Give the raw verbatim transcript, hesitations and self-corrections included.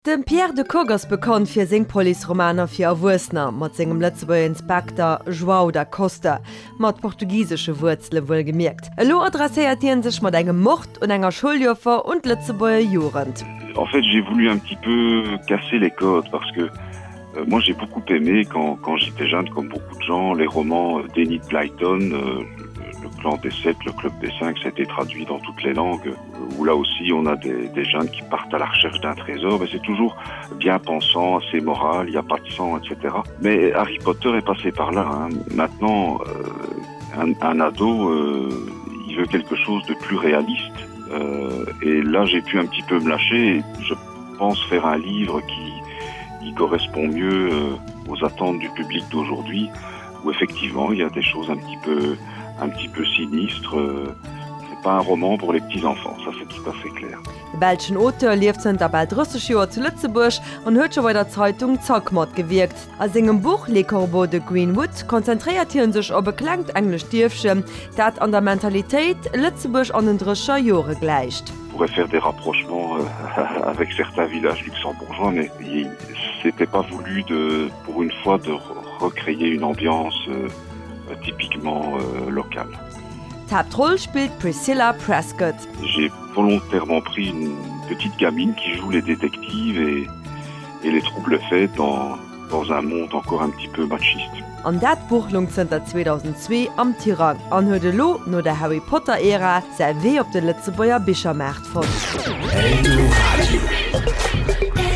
Den Pierre de Kogers bekannt fir seng Poliromaner fir Awusner, mat segem Lettzebuer Inspektor João da Costa, mat portugiesesche Wurzle wohl gemerkt. Lo adressiert hien sech mat engem Mord und enger Schuljoffer und Lettzebuer Jurend. En fait, j'ai voulu un petit peu casser les codes parce que euh, moi j'ai beaucoup aimé quand, quand j'étais jeune, comme beaucoup de gens, les romans d'Enid Blyton, euh, le clan des sept, le club des cinq, ça a été traduit dans toutes les langues, où là aussi on a des, des jeunes qui partent à la recherche d'un trésor, mais c'est toujours bien pensant, assez moral, il n'y a pas de sang, et cetera. Mais Harry Potter est passé par là. Hein. Maintenant, euh, un, un ado, euh, il veut quelque chose de plus réaliste. Euh, et là, j'ai pu un petit peu me lâcher. Et je pense faire un livre qui, qui correspond mieux euh, aux attentes du public d'aujourd'hui, où effectivement, il y a des choses un petit peu... un petit peu sinistre. C'est pas un roman pour les petits-enfants, ça c'est tout à fait clair. De belschen Auteur lief sind dabei dreißig Joer zu Lützeburg und huet schon bei der Zeitung Zackmat gewirkt. Als engem Buch Le Corbeau de Greenwood konzentriert hien sich op beklangt englisch Dirfchen, dat an der Mentalität Lützeburg an den drescher Jore gleicht. On pourrait faire des rapprochements euh, avec certains villages luxembourgeois, mais c'était pas voulu de, pour une fois de recréer une ambiance euh, typiquement euh, local. Hauptrolle spielt Priscilla Prescott. J'ai volontairement pris une petite gamine qui joue les détectives et, et les troubles faits dans, dans un monde encore un petit peu machiste. An dat Buch lungzenter zweitausendzwei am Tyrann. An huet lo no der Harry Potter Ära sei weh op de Lettzebuer Bischermärt von.